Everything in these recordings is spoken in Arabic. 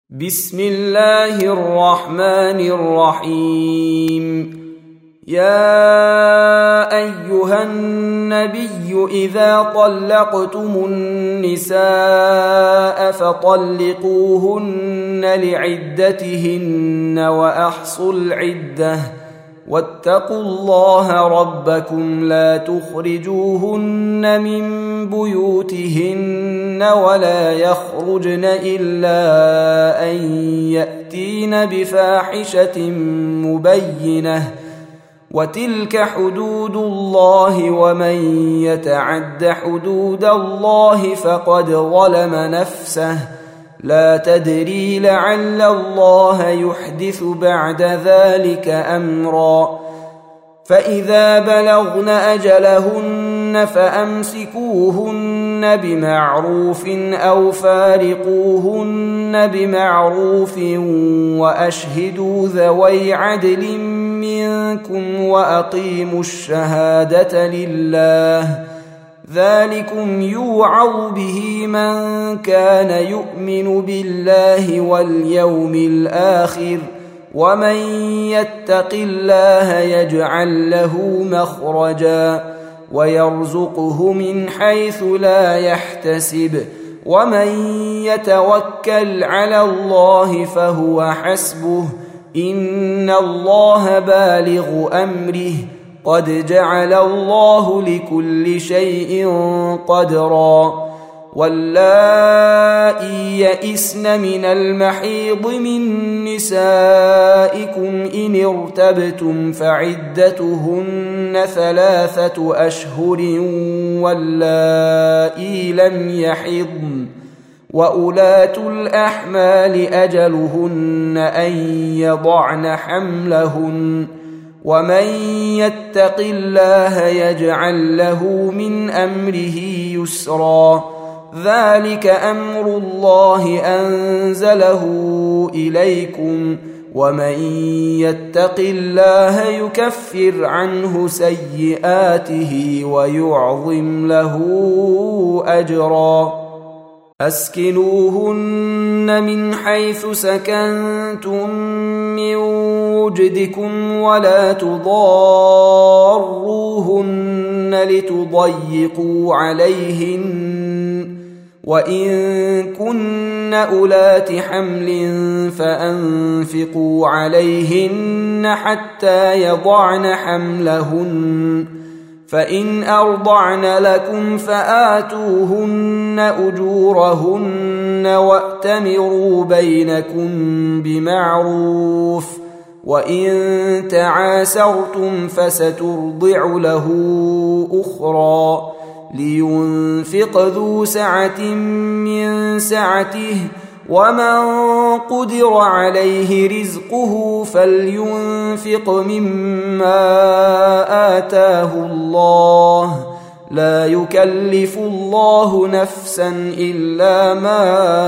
بسم الله الرحمن الرحيم. يا أيها النبي إذا طلقتم النساء فطلقوهن لعدتهن وأحصوا العدة واتقوا الله ربكم لا تخرجوهن من بيوتهن ولا يخرجن إلا أن يأتين بفاحشة مبينة وتلك حدود الله ومن يتعد حدود الله فقد ظلم نفسه لا تدري لعل الله يحدث بعد ذلك أمرا. فإذا بلغن أجلهن فأمسكوهن بمعروف أو فارقوهن بمعروف وأشهدوا ذوي عدل منكم وأقيموا الشهادة لله ذلكم يوعظ به من كان يؤمن بالله واليوم الآخر ومن يتق الله يجعل له مخرجا ويرزقه من حيث لا يحتسب ومن يتوكل على الله فهو حسبه إن الله بالغ أمره قد جعل الله لكل شيء قدرا. واللائي يئسن من المحيض من نسائكم إن ارتبتم فعدتهن 3 أشهر واللائي لم يحضن وأولاة الأحمال أجلهن أن يضعن حملهن ومن يتق الله يجعل له من أمره يسرا ذلك أمر الله أنزله إليكم ومن يتق الله يكفر عنه سيئاته ويعظم له أجرا. أسكنوهن من حيث سكنتم من وجدكم ولا تضاروهن لتضيقوا عليهن وإن كن أولات حمل فأنفقوا عليهن حتى يضعن حملهن فإن أرضعن لكم فآتوهن أجورهن وأتمروا بينكم بمعروف وإن تعاسرتم فسترضع له أخرى لينفق ذو سعة من سعته ومن قدر عليه رزقه فلينفق مما آتاه الله لا يكلف الله نفسا إلا ما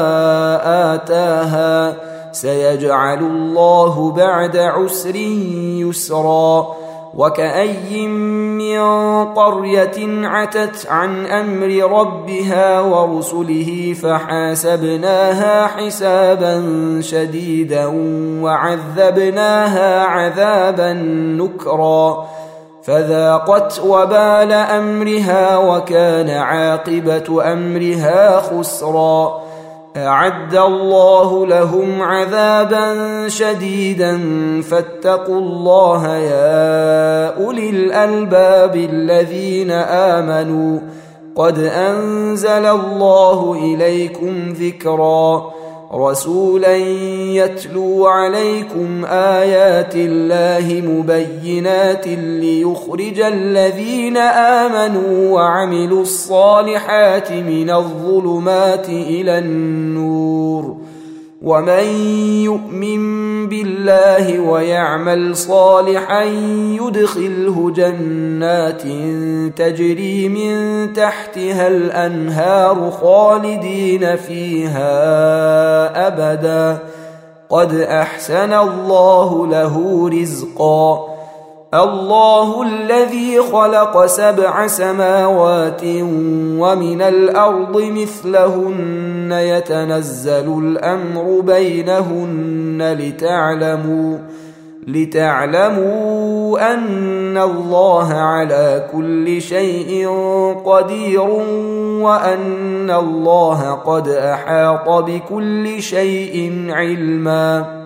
آتاها سيجعل الله بعد عسر يسرا. وكأي من قرية عتت عن أمر ربها ورسله فحاسبناها حسابا شديدا وعذبناها عذابا نكرا فذاقت وبال أمرها وكان عاقبة أمرها خسرا. أعد الله لهم عذابا شديدا فاتقوا الله يا أولي الألباب الذين آمنوا قد أنزل الله إليكم ذكرا رسولا يتلو عليكم آيات الله مبينات ليخرج الذين آمنوا وعملوا الصالحات من الظلمات إلى النور ومن يؤمن بالله ويعمل صالحا يدخله جنات تجري من تحتها الأنهار خالدين فيها أبدا قد أحسن الله له رزقا. الله الذي خلق 7 سماوات ومن الأرض مثلهن يتنزل الأمر بينهن لتعلموا أن الله على كل شيء قدير وأن الله قد أحاط بكل شيء علما